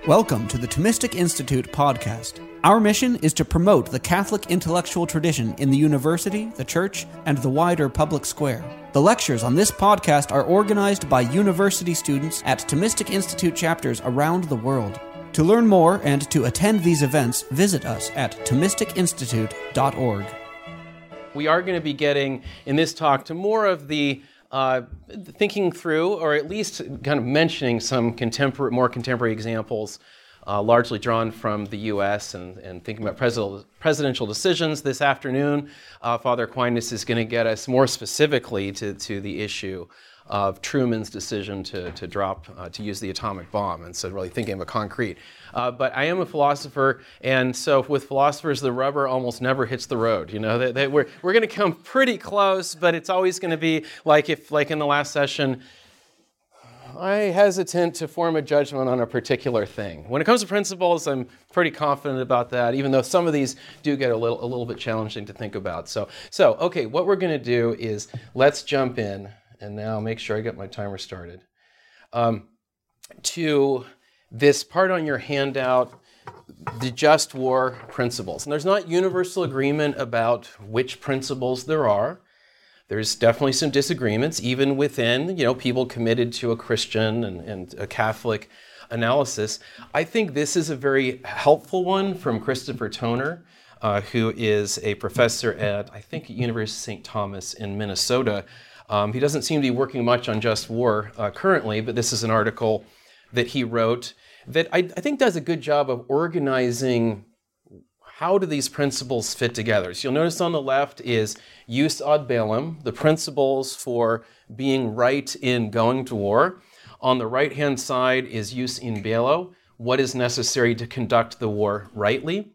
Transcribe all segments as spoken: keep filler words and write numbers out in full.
Welcome to the Thomistic Institute podcast. Our mission is to promote the Catholic intellectual tradition in the university, the church, and the wider public square. The lectures on this podcast are organized by university students at Thomistic Institute chapters around the world. To learn more and to attend these events, visit us at thomistic institute dot org. We are going to be getting, in this talk, to more of the uh, thinking through, or at least kind of mentioning some contemporary, more contemporary examples, uh, largely drawn from the U S and, and thinking about presidential, presidential decisions. This afternoon, uh, Father Aquinas is going to get us more specifically to, to the issue of Truman's decision to, to drop, uh, to use the atomic bomb, and so really thinking of a concrete. Uh, but I am a philosopher, and so with philosophers, the rubber almost never hits the road. You know, they, they, we're we're going to come pretty close, but it's always going to be like if, like in the last session, I hesitant to form a judgment on a particular thing. When it comes to principles, I'm pretty confident about that, even though some of these do get a little a little bit challenging to think about. So, so okay, what we're going to do is let's jump in. And now make sure I get my timer started, um, to this part on your handout, the just war principles. And there's not universal agreement about which principles there are. There's definitely some disagreements, even within, you know, people committed to a Christian and, and a Catholic analysis. I think this is a very helpful one from Christopher Toner, uh, who is a professor at, I think, University of Saint Thomas in Minnesota. Um, he doesn't seem to be working much on just war uh, currently, but this is an article that he wrote that I, I think does a good job of organizing how do these principles fit together. So you'll notice on the left is jus ad bellum, the principles for being right in going to war. On the right-hand side is jus in bello, what is necessary to conduct the war rightly.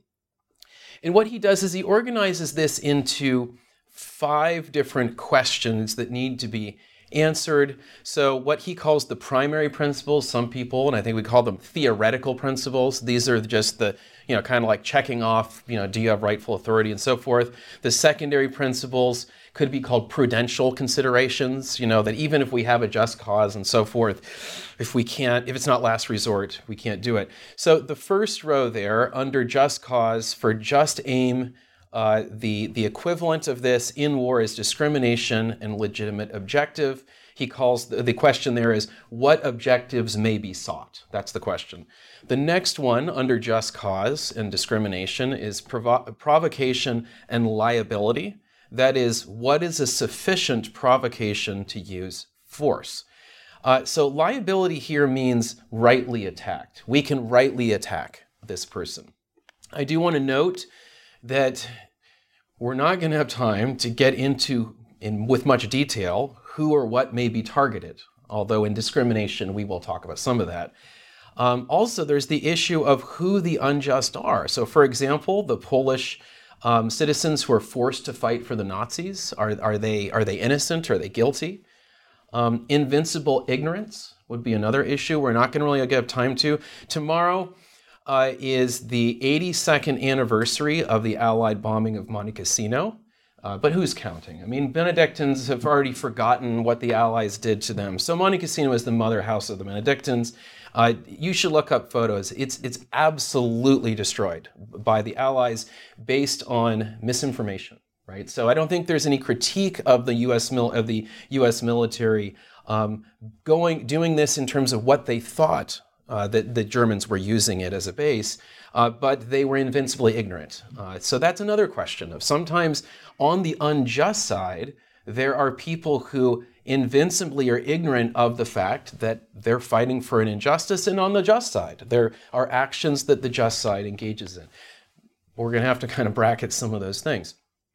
And what he does is he organizes this into five different questions that need to be answered. So what he calls the primary principles, some people, and I think we call them theoretical principles. These are just the, you know, kind of like checking off, you know, do you have rightful authority and so forth. The secondary principles could be called prudential considerations, you know, that even if we have a just cause and so forth, if we can't, if it's not last resort, we can't do it. So the first row there, under just cause, for just aim, Uh, the, the equivalent of this in war is discrimination and legitimate objective. He calls, the, the question there is, what objectives may be sought? That's the question. The next one, under just cause and discrimination, is provo- provocation and liability. That is, what is a sufficient provocation to use force? Uh, so liability here means rightly attacked. We can rightly attack this person. I do want to note that we're not going to have time to get into, in with much detail, who or what may be targeted, although in discrimination we will talk about some of that. Um, also, there's the issue of who the unjust are. So, for example, the Polish um, citizens who are forced to fight for the Nazis, are, are, they, are they innocent? Are they guilty? Um, invincible ignorance would be another issue we're not going to really have time to. Tomorrow, Uh, is the eighty-second anniversary of the Allied bombing of Monte Cassino. Uh, but who's counting? I mean, Benedictines have already forgotten what the Allies did to them. So Monte Cassino is the mother house of the Benedictines. Uh, you should look up photos. It's, it's absolutely destroyed by the Allies based on misinformation, right? So I don't think there's any critique of the U S mil- of the U S military um, going doing this in terms of what they thought Uh, that the Germans were using it as a base, uh, but they were invincibly ignorant. Uh, so that's another question of sometimes on the unjust side, there are people who invincibly are ignorant of the fact that they're fighting for an injustice, and on the just side, there are actions that the just side engages in. We're going to have to kind of bracket some of those things.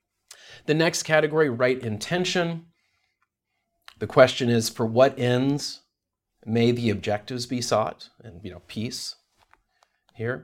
The next category, right intention. The question is, for what ends may the objectives be sought? And, you know, peace here.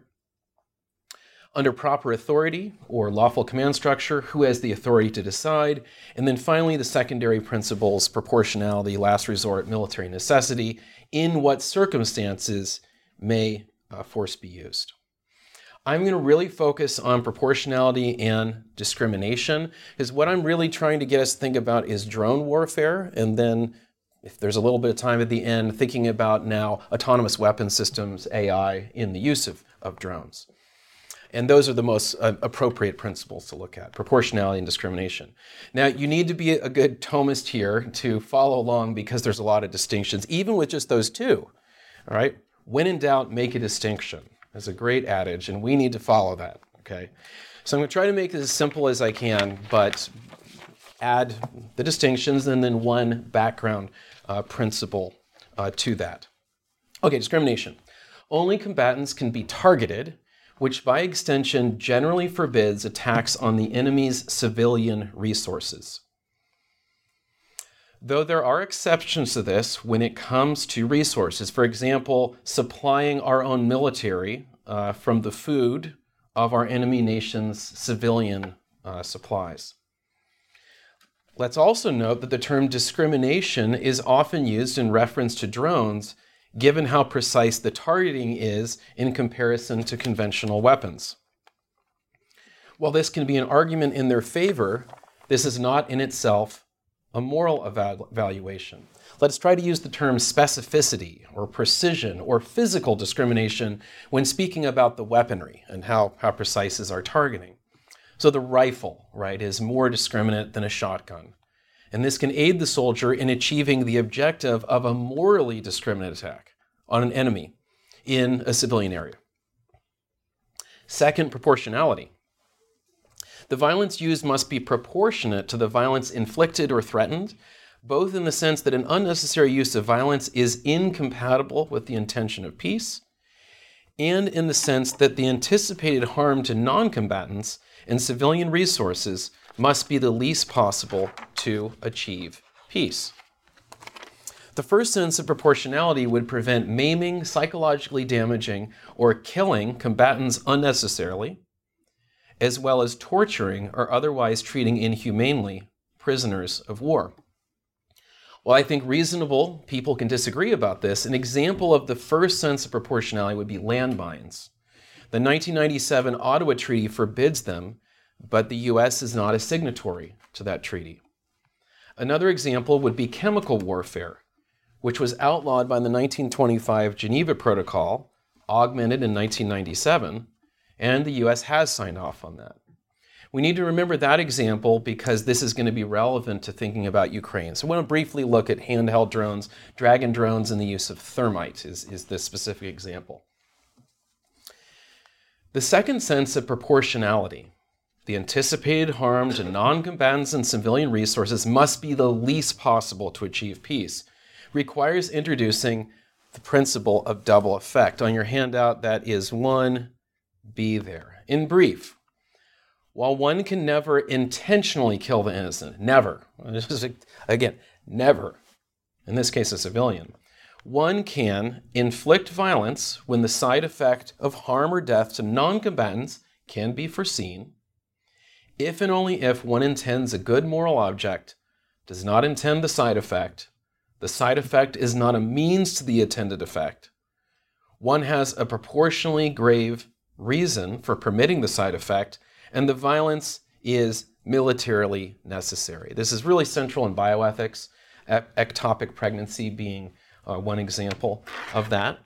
Under proper authority or lawful command structure, who has the authority to decide? And then finally, the secondary principles, proportionality, last resort, military necessity. In what circumstances may uh, force be used? I'm going to really focus on proportionality and discrimination, because what I'm really trying to get us to think about is drone warfare, and then if there's a little bit of time at the end, thinking about now autonomous weapon systems, A I, in the use of, of drones. And those are the most uh, appropriate principles to look at, proportionality and discrimination. Now, you need to be a good Thomist here to follow along because there's a lot of distinctions, even with just those two. All right? When in doubt, make a distinction. That's a great adage, and we need to follow that. Okay? So I'm going to try to make it as simple as I can, but add the distinctions and then one background uh, principle uh, to that. Okay, discrimination. Only combatants can be targeted, which by extension generally forbids attacks on the enemy's civilian resources. Though there are exceptions to this when it comes to resources, for example, supplying our own military uh, from the food of our enemy nation's civilian uh, supplies. Let's also note that the term discrimination is often used in reference to drones, given how precise the targeting is in comparison to conventional weapons. While this can be an argument in their favor, this is not in itself a moral evalu- evaluation. Let's try to use the term specificity or precision or physical discrimination when speaking about the weaponry and how, how precise is our targeting. So the rifle, right, is more discriminate than a shotgun. And this can aid the soldier in achieving the objective of a morally discriminate attack on an enemy in a civilian area. Second, proportionality. The violence used must be proportionate to the violence inflicted or threatened, both in the sense that an unnecessary use of violence is incompatible with the intention of peace, and in the sense that the anticipated harm to non-combatants and civilian resources must be the least possible to achieve peace. The first sense of proportionality would prevent maiming, psychologically damaging, or killing combatants unnecessarily, as well as torturing or otherwise treating inhumanely prisoners of war. While I think reasonable people can disagree about this, an example of the first sense of proportionality would be landmines. The nineteen ninety-seven Ottawa Treaty forbids them, but the U S is not a signatory to that treaty. Another example would be chemical warfare, which was outlawed by the nineteen twenty-five Geneva Protocol, augmented in nineteen ninety-seven, and the U S has signed off on that. We need to remember that example because this is going to be relevant to thinking about Ukraine. So I want to briefly look at handheld drones, Dragon drones, and the use of thermite is, is this specific example. The second sense of proportionality, the anticipated harm to non-combatants and civilian resources must be the least possible to achieve peace, requires introducing the principle of double effect. On your handout, that is one B there. In brief, while one can never intentionally kill the innocent, never, again, never, in this case a civilian, one can inflict violence when the side effect of harm or death to non-combatants can be foreseen, if and only if one intends a good moral object, does not intend the side effect, the side effect is not a means to the intended effect, one has a proportionally grave reason for permitting the side effect, and the violence is militarily necessary. This is really central in bioethics, e- ectopic pregnancy being uh, one example of that.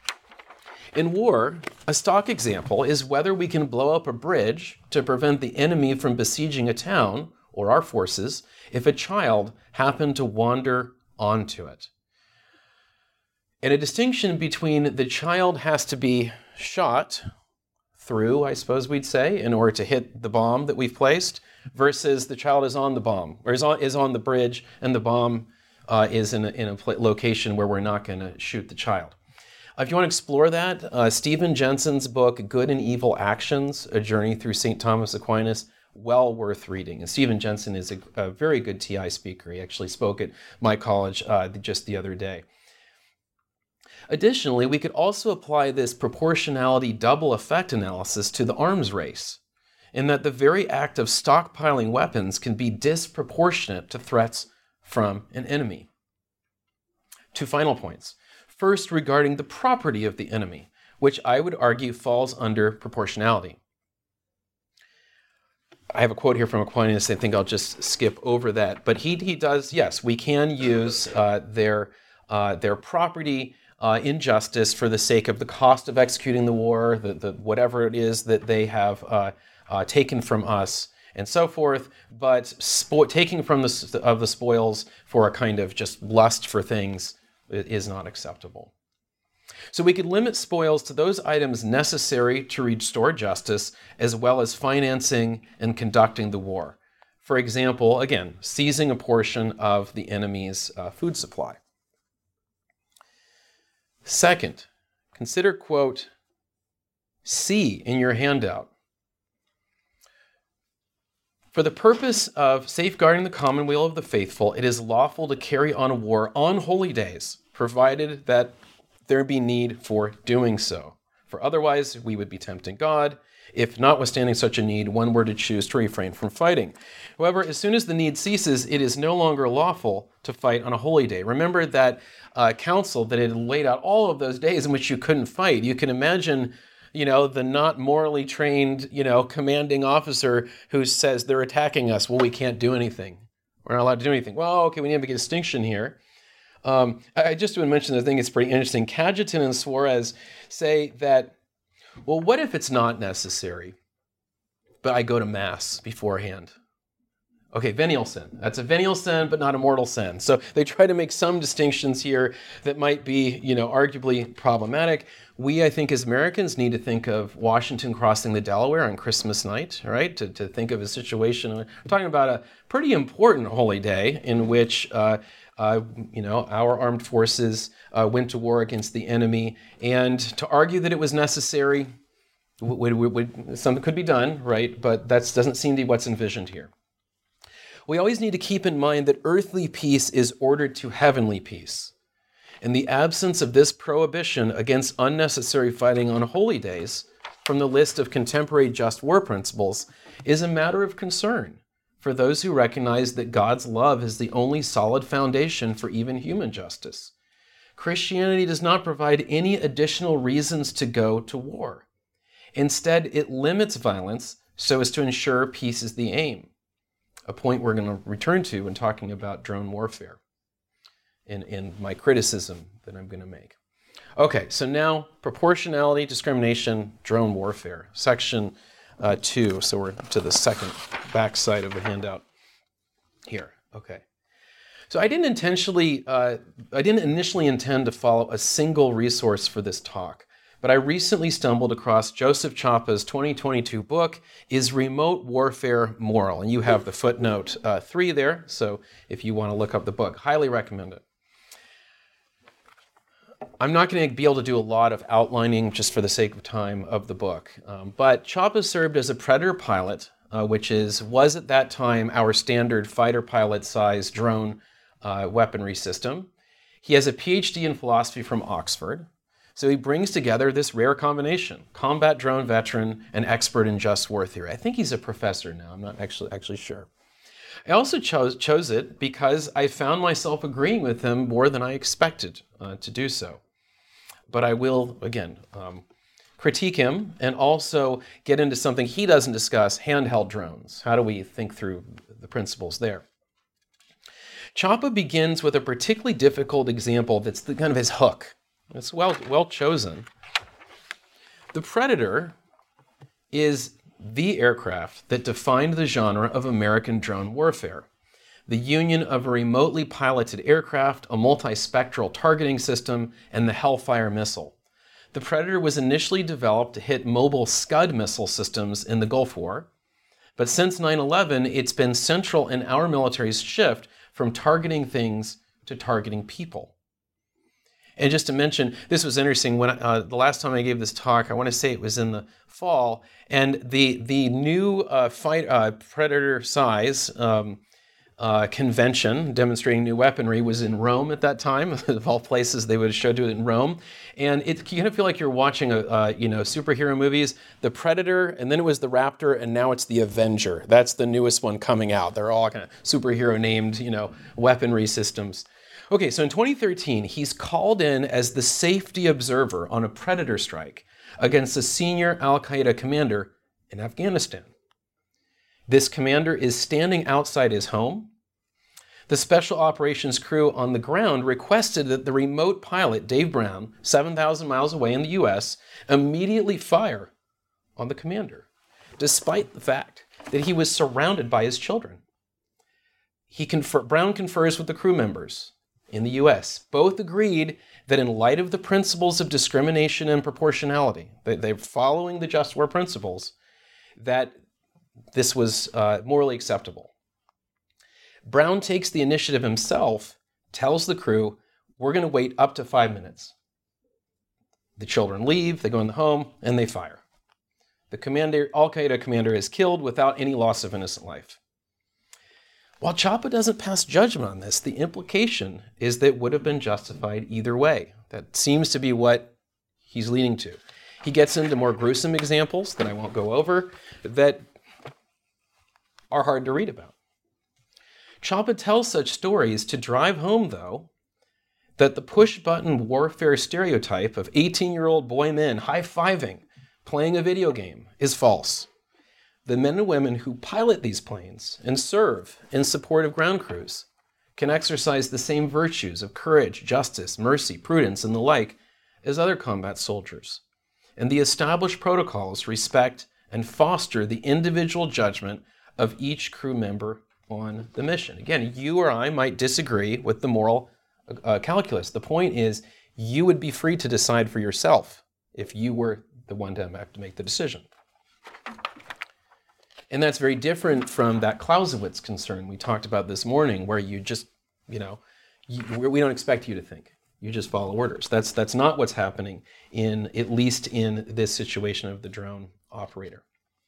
In war, a stock example is whether we can blow up a bridge to prevent the enemy from besieging a town, or our forces, if a child happened to wander onto it. And a distinction between the child has to be shot through, I suppose we'd say, in order to hit the bomb that we've placed, versus the child is on the bomb, or is on, is on the bridge, and the bomb uh, is in a, in a pl- location where we're not going to shoot the child. Uh, if you want to explore that, uh, Stephen Jensen's book, Good and Evil Actions, A Journey Through Saint Thomas Aquinas, well worth reading. And Stephen Jensen is a, a very good T I speaker. He actually spoke at my college uh, just the other day. Additionally, we could also apply this proportionality double effect analysis to the arms race, in that the very act of stockpiling weapons can be disproportionate to threats from an enemy. Two final points. First, regarding the property of the enemy, which I would argue falls under proportionality. I have a quote here from Aquinas. I think I'll just skip over that. But he he does, yes, we can use uh, their uh, their property uh, in justice for the sake of the cost of executing the war, the, the whatever it is that they have uh, uh, taken from us, and so forth. But spo- taking from the of the spoils for a kind of just lust for things is not acceptable. So we could limit spoils to those items necessary to restore justice, as well as financing and conducting the war. For example, again, seizing a portion of the enemy's uh, food supply. Second, consider quote C in your handout. For the purpose of safeguarding the commonweal of the faithful, it is lawful to carry on a war on holy days, provided that there be need for doing so. For otherwise, we would be tempting God, if notwithstanding such a need, one were to choose to refrain from fighting. However, as soon as the need ceases, it is no longer lawful to fight on a holy day. Remember that uh, council that had laid out all of those days in which you couldn't fight. You can imagine, you know, the not morally trained, you know, commanding officer who says they're attacking us. Well, we can't do anything. We're not allowed to do anything. Well, okay, we need to make a distinction here. Um, I just want to mention, I think it's pretty interesting. Cajetan and Suarez say that, well, what if it's not necessary, but I go to Mass beforehand? Okay, venial sin. That's a venial sin, but not a mortal sin. So they try to make some distinctions here that might be, you know, arguably problematic. We, I think, as Americans need to think of Washington crossing the Delaware on Christmas night, right? To, to think of a situation. We're talking about a pretty important holy day in which uh, Uh, you know, our armed forces uh, went to war against the enemy, and to argue that it was necessary, would, would, would, something could be done, right? But that doesn't seem to be what's envisioned here. We always need to keep in mind that earthly peace is ordered to heavenly peace. And the absence of this prohibition against unnecessary fighting on holy days from the list of contemporary just war principles is a matter of concern for those who recognize that God's love is the only solid foundation for even human justice. Christianity does not provide any additional reasons to go to war. Instead, it limits violence so as to ensure peace is the aim, a point we're going to return to when talking about drone warfare in, in my criticism that I'm going to make. Okay, so now proportionality, discrimination, drone warfare, section Uh, two, so we're to the second back side of the handout here. Okay. So I didn't intentionally, uh, I didn't initially intend to follow a single resource for this talk, but I recently stumbled across Joseph Chapa's twenty twenty-two book, Is Remote Warfare Moral? And you have the footnote uh, three there, so if you want to look up the book, highly recommend it. I'm not going to be able to do a lot of outlining just for the sake of time of the book, um, but Chapa served as a Predator pilot, uh, which is was at that time our standard fighter pilot size drone uh, weaponry system. He has a P H D in philosophy from Oxford, so he brings together this rare combination: combat drone veteran and expert in just war theory. I think he's a professor now. I'm not actually actually sure. I also chose, chose it because I found myself agreeing with him more than I expected uh, to do so. But I will, again, um, critique him and also get into something he doesn't discuss, handheld drones. How do we think through the principles there? Chapa begins with a particularly difficult example that's the, kind of his hook. It's well, well chosen. The Predator is the aircraft that defined the genre of American drone warfare. The union of a remotely piloted aircraft, a multispectral targeting system, and the Hellfire missile. The Predator was initially developed to hit mobile Scud missile systems in the Gulf War, but since nine eleven, it's been central in our military's shift from targeting things to targeting people. And just to mention, this was interesting, when uh, the last time I gave this talk, I want to say it was in the fall, and the, the new uh, fight, uh, Predator size um, Uh, convention demonstrating new weaponry was in Rome at that time. Of all places, they would have showed it in Rome, and it, you kind of feel like you're watching a uh, you know superhero movies. The Predator, and then it was the Raptor, and now it's the Avenger. That's the newest one coming out. They're all kind of superhero named you know weaponry systems. Okay, so in twenty thirteen, he's called in as the safety observer on a Predator strike against a senior Al-Qaeda commander in Afghanistan. This commander is standing outside his home. The special operations crew on the ground requested that the remote pilot, Dave Brown, seven thousand miles away in the U S, immediately fire on the commander, despite the fact that he was surrounded by his children. He confer- Brown confers with the crew members in the U S. Both agreed that in light of the principles of discrimination and proportionality, that they're following the just war principles, that this was uh, morally acceptable. Brown takes the initiative himself, tells the crew, we're going to wait up to five minutes. The children leave, they go in the home, and they fire. The commander, Al-Qaeda commander is killed without any loss of innocent life. While Chapa doesn't pass judgment on this, the implication is that it would have been justified either way. That seems to be what he's leaning to. He gets into more gruesome examples that I won't go over that are hard to read about. Chapa tells such stories to drive home, though, that the push-button warfare stereotype of eighteen-year-old boy men high-fiving, playing a video game, is false. The men and women who pilot these planes and serve in support of ground crews can exercise the same virtues of courage, justice, mercy, prudence, and the like as other combat soldiers. And the established protocols respect and foster the individual judgment of each crew member on the mission. Again, you or I might disagree with the moral uh, calculus. The point is, you would be free to decide for yourself if you were the one to have to make the decision. And that's very different from that Clausewitz concern we talked about this morning, where you just, you know, you, we don't expect you to think. You just follow orders. That's, that's not what's happening in, at least in this situation of the drone operator.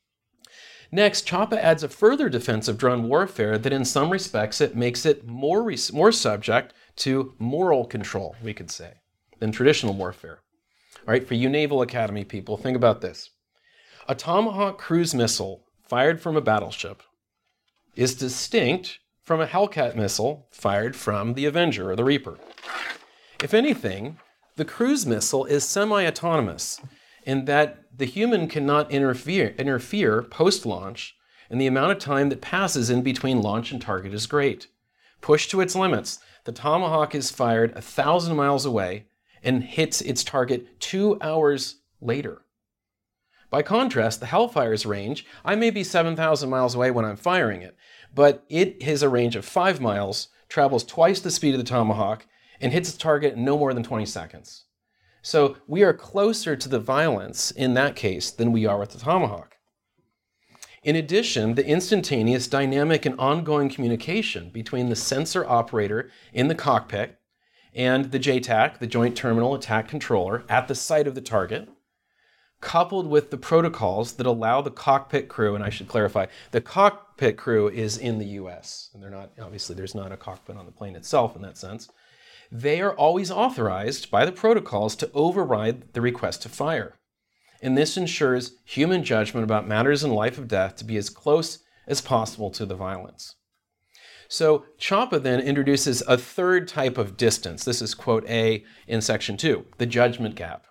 Next, Chapa adds a further defense of drone warfare that in some respects it makes it more, res- more subject to moral control, we could say, than traditional warfare. All right, for you Naval Academy people, think about this. A Tomahawk cruise missile fired from a battleship is distinct from a Hellcat missile fired from the Avenger or the Reaper. If anything, the cruise missile is semi-autonomous in that the human cannot interfere, interfere post-launch, and the amount of time that passes in between launch and target is great. Pushed to its limits, the Tomahawk is fired a thousand miles away and hits its target two hours later. By contrast, the Hellfire's range, I may be seven thousand miles away when I'm firing it, but it has a range of five miles, travels twice the speed of the Tomahawk, and hits its target in no more than twenty seconds. So we are closer to the violence in that case than we are with the Tomahawk. In addition, the instantaneous, dynamic, and ongoing communication between the sensor operator in the cockpit and the J TAC, the Joint Terminal Attack Controller, at the site of the target, coupled with the protocols that allow the cockpit crew, and I should clarify, the cockpit crew is in the U S, and they're not, obviously there's not a cockpit on the plane itself in that sense. They are always authorized by the protocols to override the request to fire. And this ensures human judgment about matters in life or death to be as close as possible to the violence. So Chapa then introduces a third type of distance. This is quote A in section two, the judgment gap.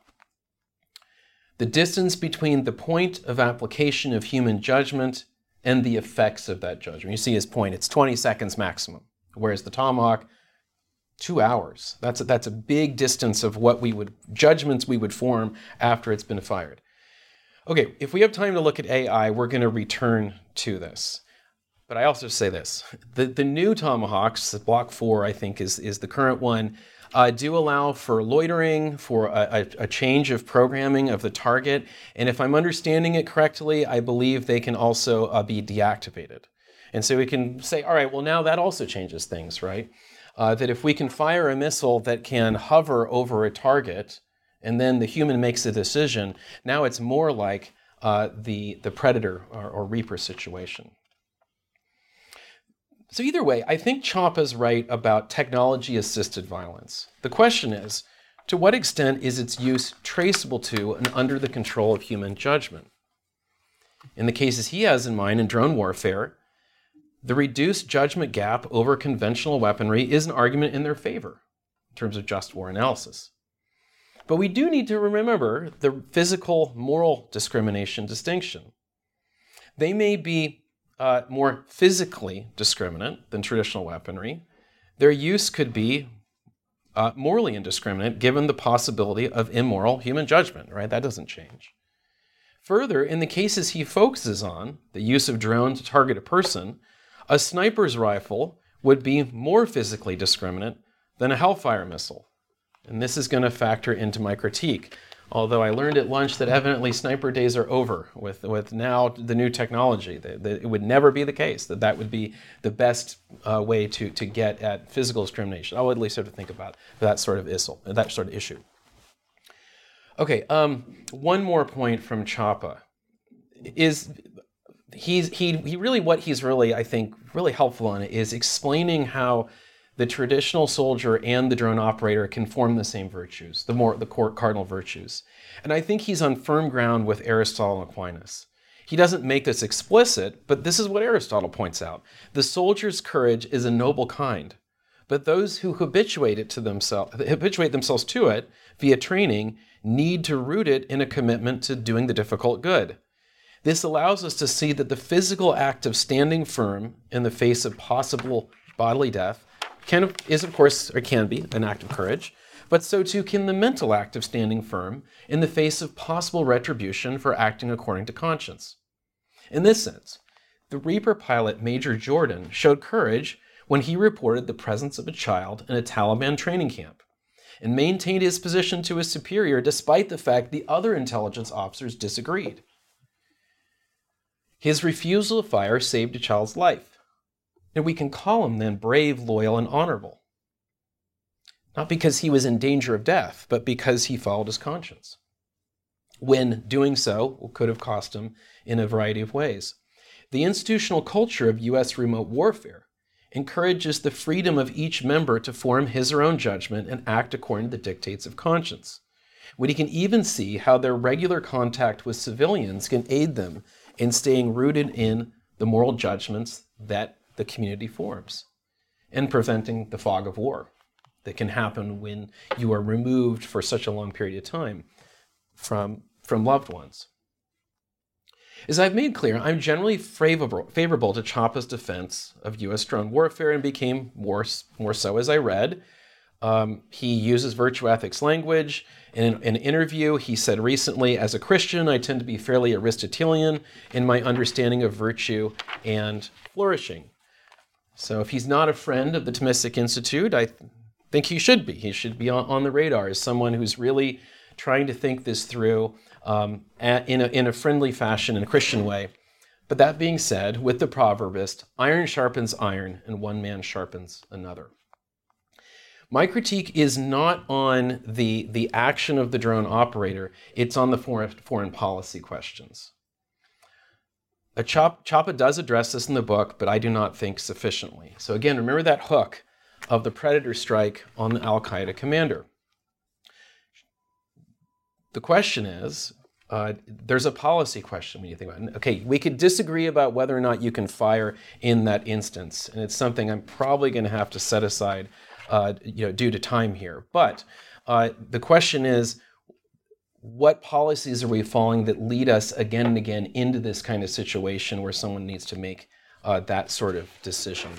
The distance between the point of application of human judgment and the effects of that judgment. You see his point, it's twenty seconds maximum, whereas the Tomahawk, two hours. That's a, that's a big distance of what we would, judgments we would form after it's been fired. Okay, if we have time to look at A I, we're going to return to this. But I also say this, the, the new Tomahawks, Block four, I think, is, is the current one, uh, do allow for loitering, for a, a, a change of programming of the target. And if I'm understanding it correctly, I believe they can also uh, be deactivated. And so we can say, all right, well, now that also changes things, right? Uh, that if we can fire a missile that can hover over a target, and then the human makes a decision, now it's more like uh, the, the Predator or, or Reaper situation. So either way, I think Chapa's right about technology-assisted violence. The question is, to what extent is its use traceable to and under the control of human judgment? In the cases he has in mind in drone warfare, the reduced judgment gap over conventional weaponry is an argument in their favor in terms of just war analysis. But we do need to remember the physical moral discrimination distinction. They may be uh, more physically discriminate than traditional weaponry, their use could be uh, morally indiscriminate given the possibility of immoral human judgment, right? That doesn't change. Further, in the cases he focuses on, the use of drone to target a person, a sniper's rifle would be more physically discriminate than a Hellfire missile. And this is going to factor into my critique. Although I learned at lunch that evidently sniper days are over with, with now the new technology. That, that it would never be the case that that would be the best uh, way to, to get at physical discrimination. I would at least have to think about that sort of issue. That sort of issue. Okay, um, one more point from Chapa is he's he he really what he's really I think really helpful on it is explaining how the traditional soldier and the drone operator can form the same virtues, the more the core cardinal virtues. And I think he's on firm ground with Aristotle and Aquinas. He doesn't make this explicit, but this is what Aristotle points out. The soldier's courage is a noble kind, but those who habituate it to themselves, habituate themselves to it via training need to root it in a commitment to doing the difficult good. This allows us to see that the physical act of standing firm in the face of possible bodily death Can, is, of course, or can be, an act of courage, but so too can the mental act of standing firm in the face of possible retribution for acting according to conscience. In this sense, the Reaper pilot Major Jordan showed courage when he reported the presence of a child in a Taliban training camp and maintained his position to his superior despite the fact the other intelligence officers disagreed. His refusal to fire saved a child's life. And we can call him then brave, loyal, and honorable. Not because he was in danger of death, but because he followed his conscience. When doing so could have cost him in a variety of ways. The institutional culture of U S remote warfare encourages the freedom of each member to form his or her own judgment and act according to the dictates of conscience. We can even see how their regular contact with civilians can aid them in staying rooted in the moral judgments that the community forms and preventing the fog of war that can happen when you are removed for such a long period of time from, from loved ones. As I've made clear, I'm generally favorable, favorable to Chapa's defense of U S drone warfare and became more, more so as I read. Um, he uses virtue ethics language. In an, in an interview, he said recently, as a Christian, I tend to be fairly Aristotelian in my understanding of virtue and flourishing. So if he's not a friend of the Thomistic Institute, I th- think he should be. He should be on, on the radar as someone who's really trying to think this through um, at, in, a, in a friendly fashion, in a Christian way. But that being said, with the proverbist, iron sharpens iron and one man sharpens another. My critique is not on the, the action of the drone operator, it's on the foreign, foreign policy questions. A Chop, Chapa does address this in the book, but I do not think sufficiently. So again, remember that hook of the Predator strike on the Al-Qaeda commander. The question is, uh, there's a policy question when you think about it. Okay, we could disagree about whether or not you can fire in that instance, and it's something I'm probably going to have to set aside uh, you know, due to time here. But uh, the question is, what policies are we following that lead us again and again into this kind of situation where someone needs to make uh, that sort of decision?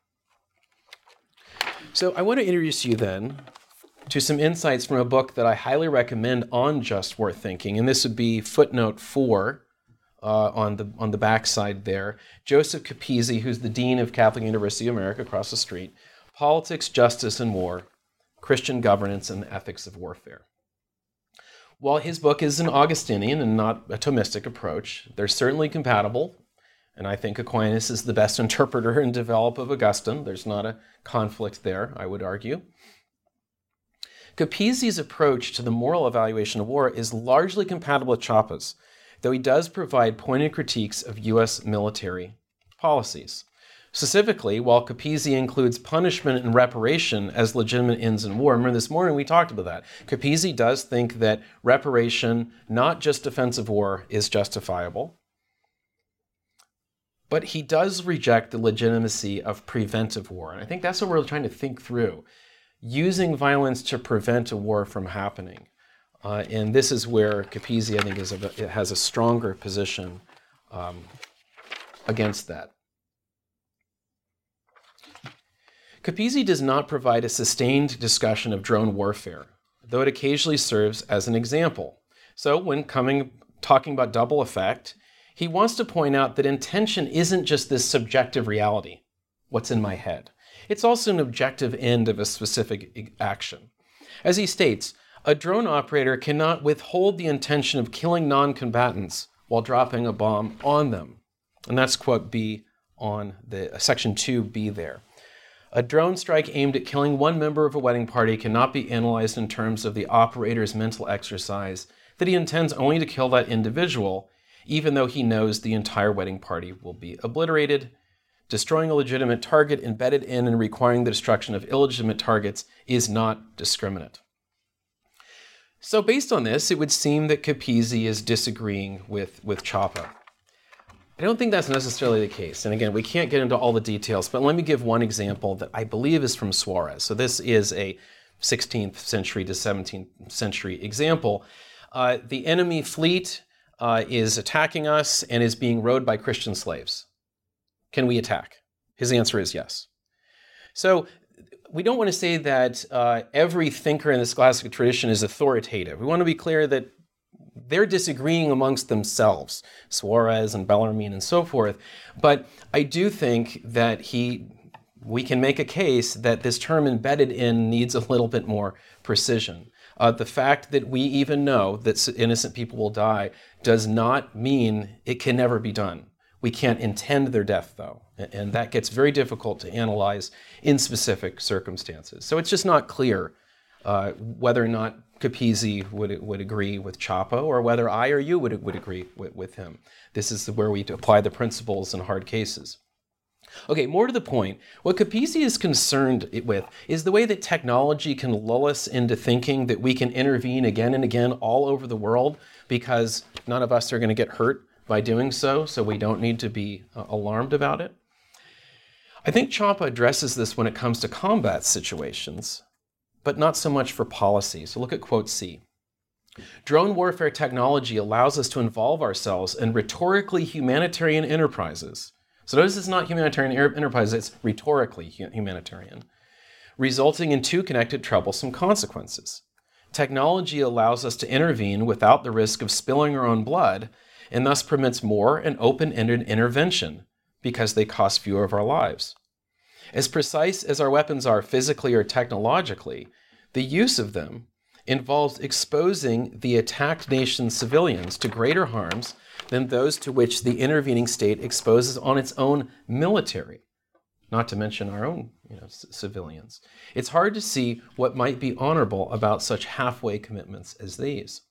So I want to introduce you then to some insights from a book that I highly recommend on just war thinking, and this would be footnote four uh, on the on the back side there. Joseph Capizzi, who's the Dean of Catholic University of America across the street, Politics, Justice, and War, Christian Governance and the Ethics of Warfare. While his book is an Augustinian and not a Thomistic approach, they're certainly compatible, and I think Aquinas is the best interpreter and developer of Augustine. There's not a conflict there, I would argue. Capizzi's approach to the moral evaluation of war is largely compatible with Chapa's, though he does provide pointed critiques of U S military policies. Specifically, while Capizzi includes punishment and reparation as legitimate ends in war, remember this morning we talked about that. Capizzi does think that reparation, not just defensive war, is justifiable. But he does reject the legitimacy of preventive war. And I think that's what we're trying to think through. Using violence to prevent a war from happening. Uh, and this is where Capizzi, I think, is a, has a stronger position um, against that. Capizzi does not provide a sustained discussion of drone warfare, though it occasionally serves as an example. So when coming, talking about double effect, he wants to point out that intention isn't just this subjective reality, what's in my head. It's also an objective end of a specific action. As he states, a drone operator cannot withhold the intention of killing non-combatants while dropping a bomb on them. And that's quote B on the section two B there. A drone strike aimed at killing one member of a wedding party cannot be analyzed in terms of the operator's mental exercise that he intends only to kill that individual, even though he knows the entire wedding party will be obliterated. Destroying a legitimate target embedded in and requiring the destruction of illegitimate targets is not discriminate. So based on this, it would seem that Capizzi is disagreeing with, with Chapa. I don't think that's necessarily the case. And again, we can't get into all the details, but let me give one example that I believe is from Suarez. So this is a sixteenth century to seventeenth century example. Uh, the enemy fleet uh, is attacking us and is being rowed by Christian slaves. Can we attack? His answer is yes. So we don't want to say that uh, every thinker in the scholastic tradition is authoritative. We want to be clear that they're disagreeing amongst themselves, Suarez and Bellarmine and so forth. But I do think that he, we can make a case that this term embedded in needs a little bit more precision. Uh, the fact that we even know that innocent people will die does not mean it can never be done. We can't intend their death, though, and that gets very difficult to analyze in specific circumstances. So it's just not clear uh, whether or not Capizzi would would agree with Chapa, or whether I or you would would agree with, with him. This is where we apply the principles in hard cases. Okay, more to the point, what Capizzi is concerned with is the way that technology can lull us into thinking that we can intervene again and again all over the world because none of us are going to get hurt by doing so, so we don't need to be uh, alarmed about it. I think Chapa addresses this when it comes to combat situations, but not so much for policy. So look at quote C. Drone warfare technology allows us to involve ourselves in rhetorically humanitarian enterprises. So notice it's not humanitarian enterprise, it's rhetorically humanitarian, resulting in two connected troublesome consequences. Technology allows us to intervene without the risk of spilling our own blood, and thus permits more and open-ended intervention because they cost fewer of our lives. As precise as our weapons are physically or technologically, the use of them involves exposing the attacked nation's civilians to greater harms than those to which the intervening state exposes on its own military, not to mention our own you know, c- civilians. It's hard to see what might be honorable about such halfway commitments as these.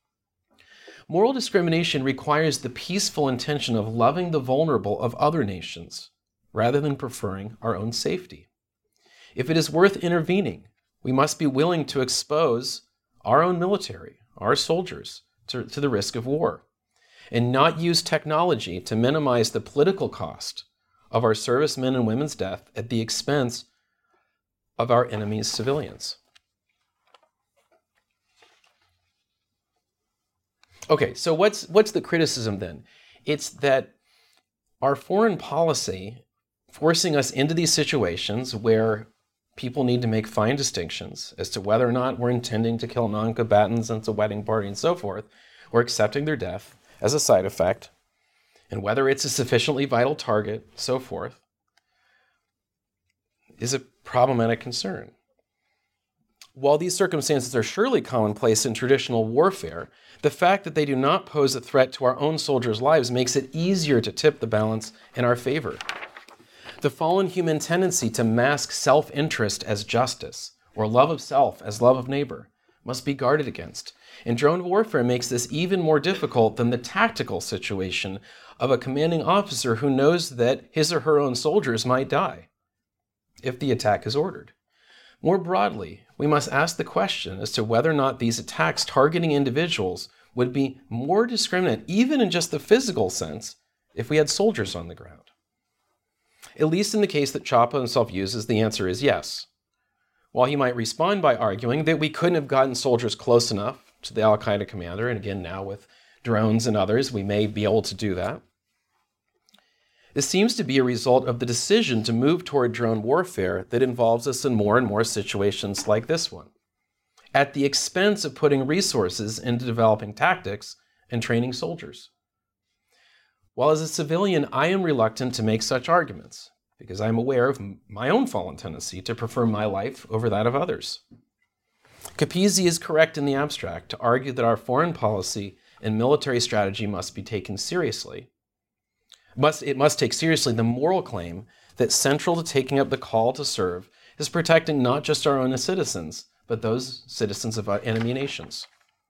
Moral discrimination requires the peaceful intention of loving the vulnerable of other nations, rather than preferring our own safety. If it is worth intervening, we must be willing to expose our own military, our soldiers, to, to the risk of war, and not use technology to minimize the political cost of our servicemen and women's death at the expense of our enemy's civilians. Okay, so what's what's the criticism then? It's that our foreign policy forcing us into these situations where people need to make fine distinctions as to whether or not we're intending to kill non-combatants at a wedding party and so forth, or accepting their death as a side effect, and whether it's a sufficiently vital target, so forth, is a problematic concern. While these circumstances are surely commonplace in traditional warfare, the fact that they do not pose a threat to our own soldiers' lives makes it easier to tip the balance in our favor. The fallen human tendency to mask self-interest as justice, or love of self as love of neighbor, must be guarded against. And drone warfare makes this even more difficult than the tactical situation of a commanding officer who knows that his or her own soldiers might die if the attack is ordered. More broadly, we must ask the question as to whether or not these attacks targeting individuals would be more discriminate, even in just the physical sense, if we had soldiers on the ground. At least in the case that Chapa himself uses, the answer is yes. While he might respond by arguing that we couldn't have gotten soldiers close enough to the Al-Qaeda commander, and again now with drones and others, we may be able to do that. This seems to be a result of the decision to move toward drone warfare that involves us in more and more situations like this one, at the expense of putting resources into developing tactics and training soldiers. While as a civilian, I am reluctant to make such arguments, because I am aware of my own fallen tendency to prefer my life over that of others. Capizzi is correct in the abstract to argue that our foreign policy and military strategy must be taken seriously. Must, it must take seriously the moral claim that central to taking up the call to serve is protecting not just our own citizens, but those citizens of our enemy nations.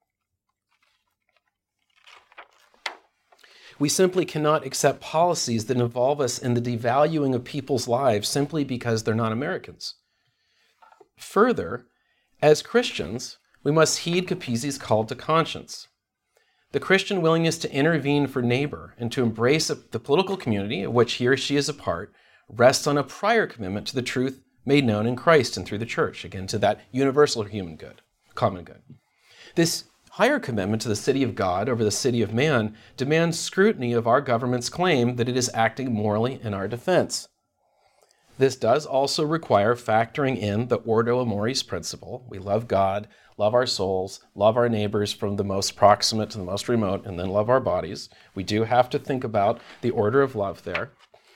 We simply cannot accept policies that involve us in the devaluing of people's lives simply because they're not Americans. Further, as Christians, we must heed Capizzi's call to conscience. The Christian willingness to intervene for neighbor and to embrace the political community of which he or she is a part rests on a prior commitment to the truth made known in Christ and through the church, again, to that universal human good, common good. This higher commitment to the city of God over the city of man demands scrutiny of our government's claim that it is acting morally in our defense. This does also require factoring in the Ordo Amoris principle. We love God, love our souls, love our neighbors from the most proximate to the most remote, and then love our bodies. We do have to think about the order of love there.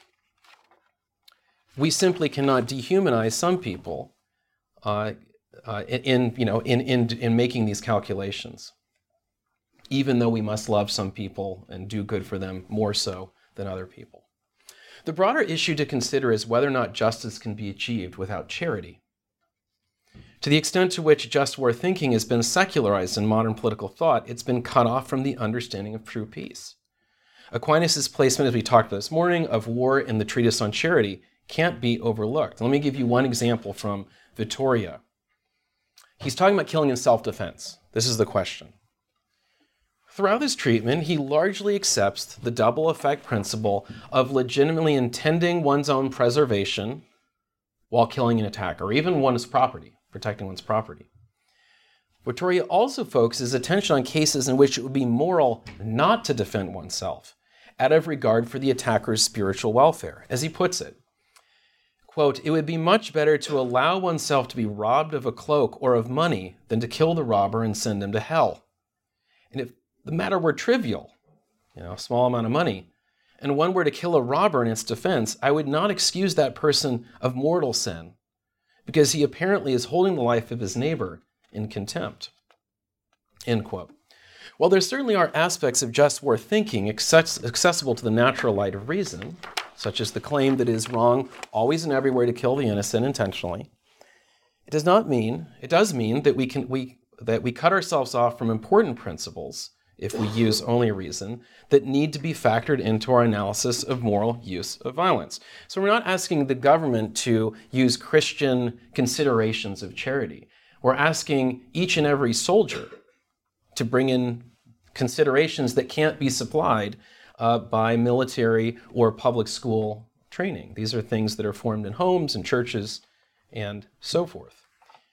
We simply cannot dehumanize some people uh, uh, in, you know, in, in, in making these calculations, even though we must love some people and do good for them more so than other people. The broader issue to consider is whether or not justice can be achieved without charity. To the extent to which just war thinking has been secularized in modern political thought, it's been cut off from the understanding of true peace. Aquinas' placement, as we talked about this morning, of war in the Treatise on Charity can't be overlooked. Let me give you one example from Vittoria. He's talking about killing in self-defense. This is the question. Throughout his treatment, he largely accepts the double effect principle of legitimately intending one's own preservation while killing an attacker, or even one's property, protecting one's property. Vittoria also focuses attention on cases in which it would be moral not to defend oneself, out of regard for the attacker's spiritual welfare. As he puts it, quote, "It would be much better to allow oneself to be robbed of a cloak or of money than to kill the robber and send him to hell. And if the matter were trivial, you know, a small amount of money, and one were to kill a robber in its defense, I would not excuse that person of mortal sin, because he apparently is holding the life of his neighbor in contempt." End quote. While there certainly are aspects of just war thinking accessible to the natural light of reason, such as the claim that it is wrong always and everywhere to kill the innocent intentionally, it does not mean, it does mean that we can we that we cut ourselves off from important principles if we use only reason, that need to be factored into our analysis of moral use of violence. So we're not asking the government to use Christian considerations of charity. We're asking each and every soldier to bring in considerations that can't be supplied uh, by military or public school training. These are things that are formed in homes and churches and so forth.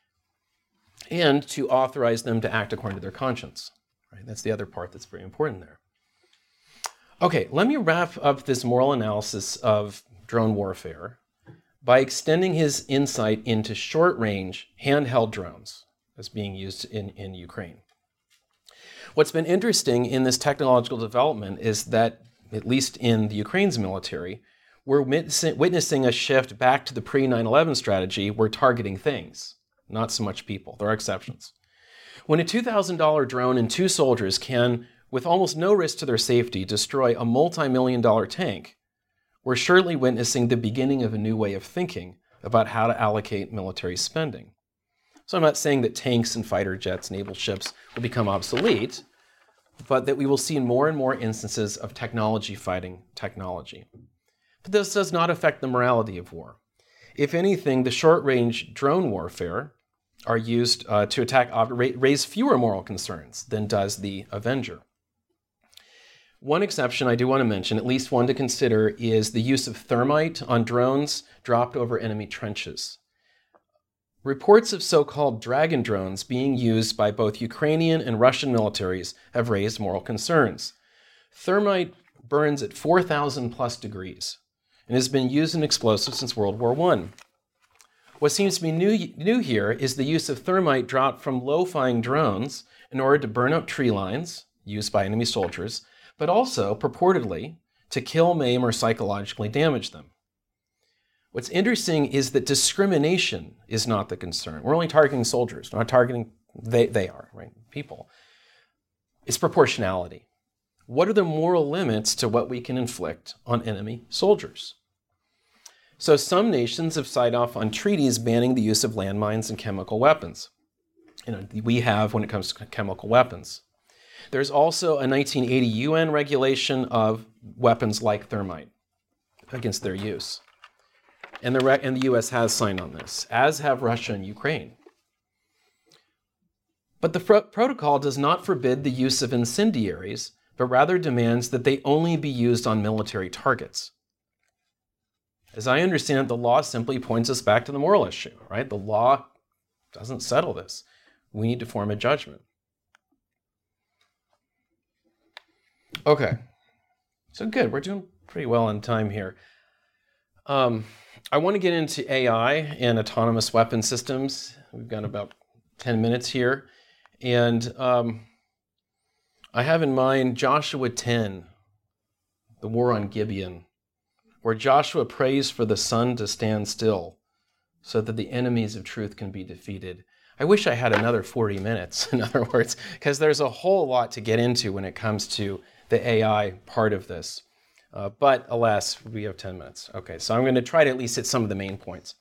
And to authorize them to act according to their conscience. Right? That's the other part that's very important there. Okay, let me wrap up this moral analysis of drone warfare by extending his insight into short-range handheld drones as being used in, in Ukraine. What's been interesting in this technological development is that, at least in the Ukraine's military, we're witnessing a shift back to the pre nine eleven strategy. We're targeting things, not so much people. There are exceptions. When a two thousand dollars drone and two soldiers can, with almost no risk to their safety, destroy a multi-million dollar tank, we're surely witnessing the beginning of a new way of thinking about how to allocate military spending. So I'm not saying that tanks and fighter jets, naval ships will become obsolete, but that we will see more and more instances of technology fighting technology. But this does not affect the morality of war. If anything, the short-range drone warfare are used uh, to attack, raise fewer moral concerns than does the Avenger. One exception I do want to mention, at least one to consider, is the use of thermite on drones dropped over enemy trenches. Reports of so-called Dragon drones being used by both Ukrainian and Russian militaries have raised moral concerns. Thermite burns at four thousand plus degrees. and has been used in explosives since World War One. What seems to be new, new here is the use of thermite dropped from low-flying drones in order to burn up tree lines used by enemy soldiers, but also, purportedly, to kill, maim, or psychologically damage them. What's interesting is that discrimination is not the concern. We're only targeting soldiers, not targeting, they, they are, right, people. It's proportionality. What are the moral limits to what we can inflict on enemy soldiers? So some nations have signed off on treaties banning the use of landmines and chemical weapons. You know, we have when it comes to chemical weapons. There's also a nineteen eighty U N regulation of weapons like thermite against their use. And the, and the U S has signed on this, as have Russia and Ukraine. But the pro- protocol does not forbid the use of incendiaries, but rather demands that they only be used on military targets. As I understand it, the law simply points us back to the moral issue, right? The law doesn't settle this. We need to form a judgment. Okay, so good. We're doing pretty well on time here. Um, I want to get into A I and autonomous weapon systems. We've got about ten minutes here. And um, I have in mind Joshua ten, the war on Gibeon, where Joshua prays for the sun to stand still so that the enemies of truth can be defeated. I wish I had another forty minutes, in other words, because there's a whole lot to get into when it comes to the A I part of this. Uh, but alas, we have ten minutes. Okay, so I'm going to try to at least hit some of the main points.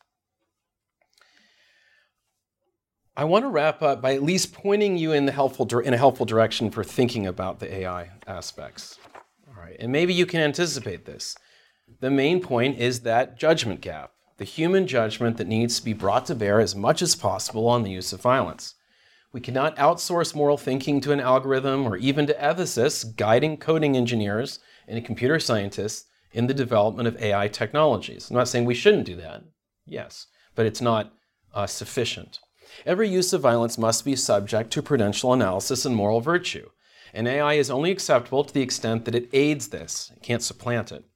I want to wrap up by at least pointing you in the helpful in a helpful direction for thinking about the A I aspects. All right, and maybe you can anticipate this. The main point is that judgment gap, the human judgment that needs to be brought to bear as much as possible on the use of violence. We cannot outsource moral thinking to an algorithm or even to ethicists guiding coding engineers and computer scientists in the development of A I technologies. I'm not saying we shouldn't do that, yes, but it's not uh, sufficient. Every use of violence must be subject to prudential analysis and moral virtue, and A I is only acceptable to the extent that it aids this. It can't supplant it.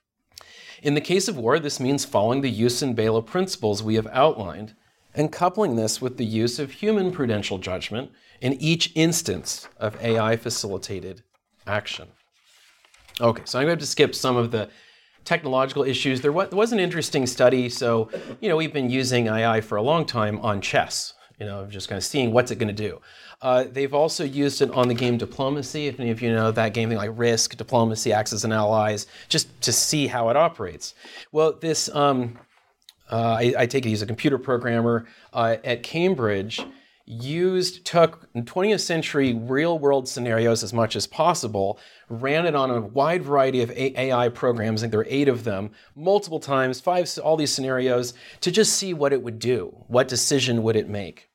In the case of war, this means following the jus in bello principles we have outlined and coupling this with the use of human prudential judgment in each instance of A I-facilitated action. Okay, so I'm going to have to skip some of the technological issues. There was, there was an interesting study. So, you know, we've been using A I for a long time on chess, you know, just kind of seeing what's it going to do. Uh, they've also used it on the game Diplomacy. If any of you know that game, thing like Risk, Diplomacy, Axis and Allies, just to see how it operates. Well, this, um, uh, I, I take it he's a computer programmer uh, at Cambridge, used, took twentieth century real world scenarios as much as possible, ran it on a wide variety of A I programs, I think there were eight of them, multiple times, five, all these scenarios, to just see what it would do. What decision would it make?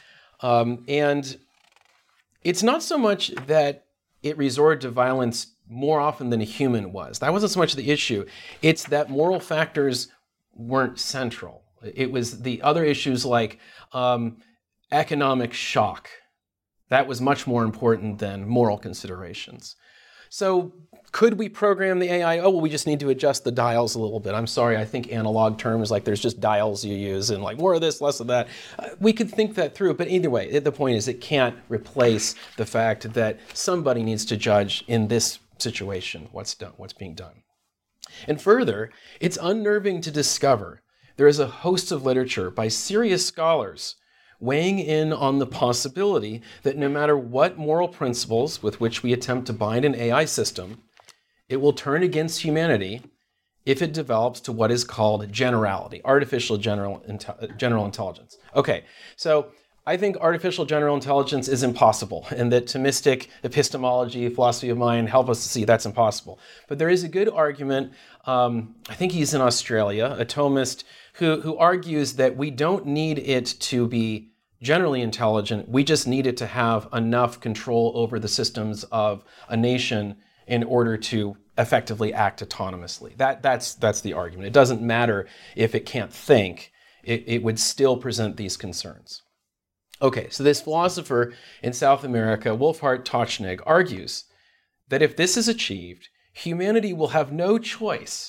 Um, and it's not so much that it resorted to violence more often than a human was. That wasn't so much the issue. It's that moral factors weren't central. It was the other issues like um, economic shock. That was much more important than moral considerations. So could we program the A I? Oh, well, we just need to adjust the dials a little bit. I'm sorry, I think analog terms, like there's just dials you use and like more of this, less of that. Uh, we could think that through, but either way, the point is it can't replace the fact that somebody needs to judge in this situation what's done, what's being done. And further, it's unnerving to discover there is a host of literature by serious scholars weighing in on the possibility that no matter what moral principles with which we attempt to bind an A I system, it will turn against humanity if it develops to what is called generality, artificial general, inte- general intelligence. Okay, so I think artificial general intelligence is impossible, and that Thomistic epistemology, philosophy of mind, help us to see that's impossible. But there is a good argument, um, I think he's in Australia, a Thomist, who, who argues that we don't need it to be generally intelligent, we just need it to have enough control over the systems of a nation in order to effectively act autonomously. That, that's, that's the argument. It doesn't matter if it can't think, it, it would still present these concerns. Okay, so this philosopher in South America, Wolfhart Tauchnig, argues that if this is achieved, humanity will have no choice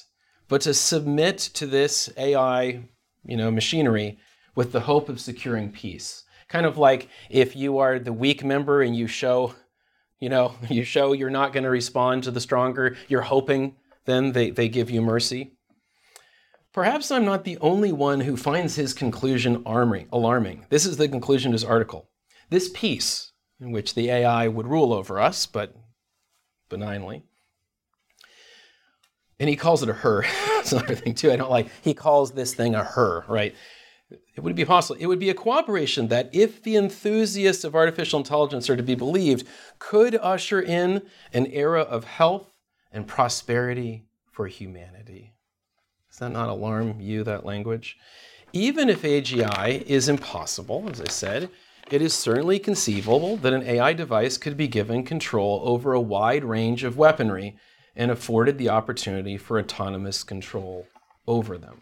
but to submit to this A I, you know, machinery with the hope of securing peace. Kind of like if you are the weak member and you show, you know, you show you're not going to respond to the stronger, you're hoping then they, they give you mercy. Perhaps I'm not the only one who finds his conclusion alarming. This is the conclusion of his article. This peace, in which the A I would rule over us, but benignly, and he calls it a her. That's another thing too I don't like. He calls this thing a her, right? It would be possible. It would be a cooperation that, if the enthusiasts of artificial intelligence are to be believed, could usher in an era of health and prosperity for humanity. Does that not alarm you, that language? Even if A G I is impossible, as I said, it is certainly conceivable that an A I device could be given control over a wide range of weaponry and afforded the opportunity for autonomous control over them.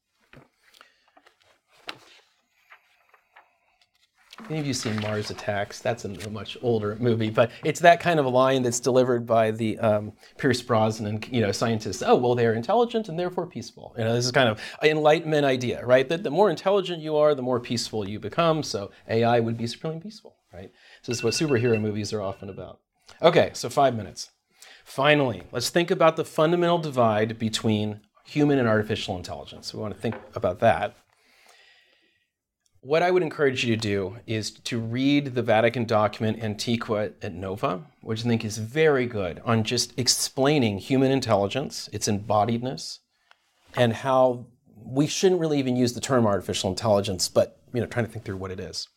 Any of you seen Mars Attacks? That's a, a much older movie, but it's that kind of a line that's delivered by the um, Pierce Brosnan, you know, scientists. Oh, well, they're intelligent and therefore peaceful. You know, this is kind of an Enlightenment idea, right? That the more intelligent you are, the more peaceful you become. So A I would be supremely peaceful, right? So this is what superhero movies are often about. Okay, so five minutes. Finally, let's think about the fundamental divide between human and artificial intelligence. We want to think about that. What I would encourage you to do is to read the Vatican document Antiqua et Nova, which I think is very good on just explaining human intelligence, its embodiedness, and how we shouldn't really even use the term artificial intelligence, but you know, trying to think through what it is.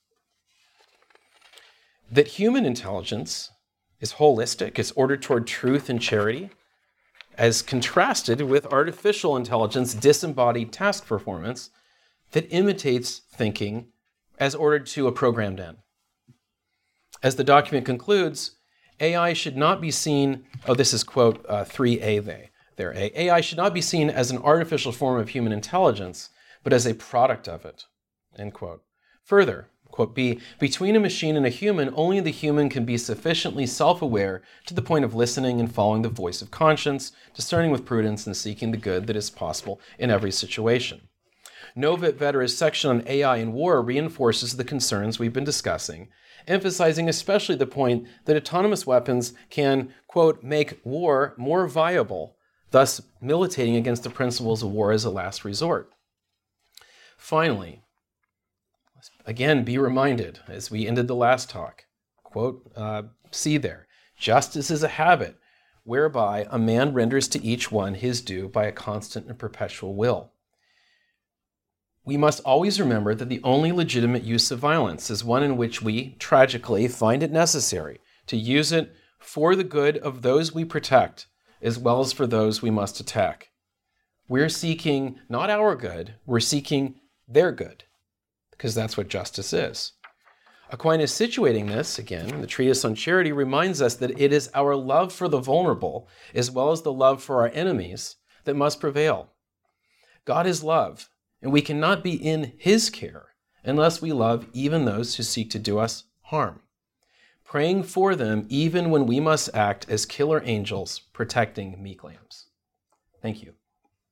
That human intelligence is holistic, it's ordered toward truth and charity, as contrasted with artificial intelligence, disembodied task performance, that imitates thinking as ordered to a programmed end. As the document concludes, A I should not be seen, oh, this is quote uh, three A they, there, A. AI should not be seen as an artificial form of human intelligence, but as a product of it, end quote. Further, quote B, between a machine and a human, only the human can be sufficiently self-aware to the point of listening and following the voice of conscience, discerning with prudence and seeking the good that is possible in every situation. Nova et Vetera's section on A I and war reinforces the concerns we've been discussing, emphasizing especially the point that autonomous weapons can, quote, make war more viable, thus militating against the principles of war as a last resort. Finally, again, be reminded, as we ended the last talk, quote, uh, see there, justice is a habit whereby a man renders to each one his due by a constant and perpetual will. We must always remember that the only legitimate use of violence is one in which we, tragically, find it necessary to use it for the good of those we protect, as well as for those we must attack. We're seeking not our good, we're seeking their good, because that's what justice is. Aquinas situating this, again, the treatise on charity reminds us that it is our love for the vulnerable, as well as the love for our enemies, that must prevail. God is love, and we cannot be in his care unless we love even those who seek to do us harm, praying for them even when we must act as killer angels protecting meek lambs. Thank you.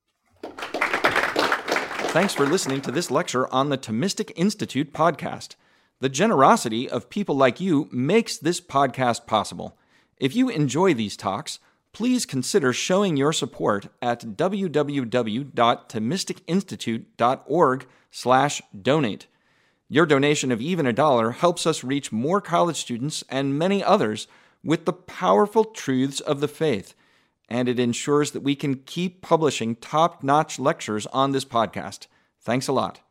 Thanks for listening to this lecture on the Thomistic Institute podcast. The generosity of people like you makes this podcast possible. If you enjoy these talks, please consider showing your support at w w w dot thomistic institute dot org slash donate. Your donation of even a dollar helps us reach more college students and many others with the powerful truths of the faith, and it ensures that we can keep publishing top-notch lectures on this podcast. Thanks a lot.